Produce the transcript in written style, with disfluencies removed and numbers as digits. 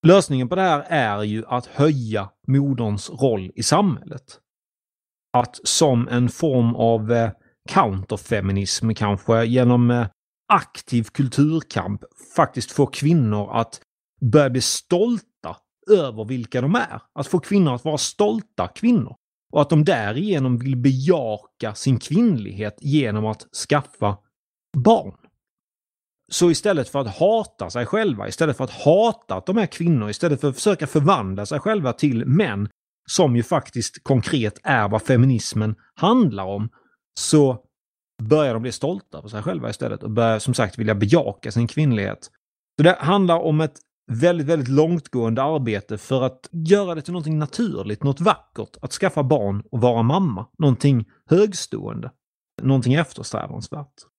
Lösningen på det här är ju att höja moderns roll i samhället. Att som en form av counterfeminism kanske genom aktiv kulturkamp faktiskt få kvinnor att börja bli stolta över vilka de är. Att få kvinnor att vara stolta kvinnor. Och att de därigenom vill bejaka sin kvinnlighet genom att skaffa barn. Så istället för att hata sig själva, istället för att hata att de är kvinnor, istället för att försöka förvandla sig själva till män, som ju faktiskt konkret är vad feminismen handlar om, så börjar de bli stolta på sig själva istället och börjar som sagt vilja bejaka sin kvinnlighet. Så det handlar om ett väldigt, väldigt långtgående arbete för att göra det till någonting naturligt, något vackert, att skaffa barn och vara mamma, någonting högstående, någonting eftersträvansvärt.